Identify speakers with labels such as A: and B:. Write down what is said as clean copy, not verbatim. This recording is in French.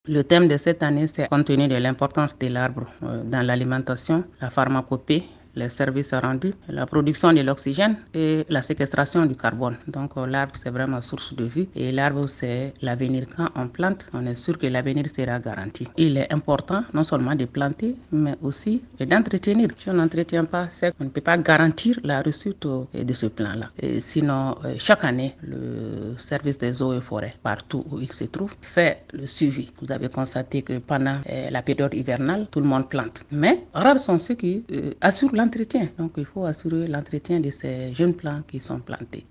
A: Le thème de cette année, c'est compte tenu de l'importance de l'arbre dans l'alimentation, la pharmacopée, les services rendus, la production de l'oxygène et la séquestration du carbone. Donc l'arbre, c'est vraiment source de vie et l'arbre, c'est l'avenir. Quand on plante, on est sûr que l'avenir sera garanti. Il est important non seulement de planter, mais aussi d'entretenir. Si on n'entretient pas, on ne peut pas garantir la réussite de ce plan-là. Et sinon, chaque année, le service des eaux et forêts, partout où il se trouve, fait le suivi. Vous avez constaté que pendant la période hivernale, tout le monde plante. Mais rares sont ceux qui assurent l'entretien. Donc il faut assurer l'entretien de ces jeunes plants qui sont plantés.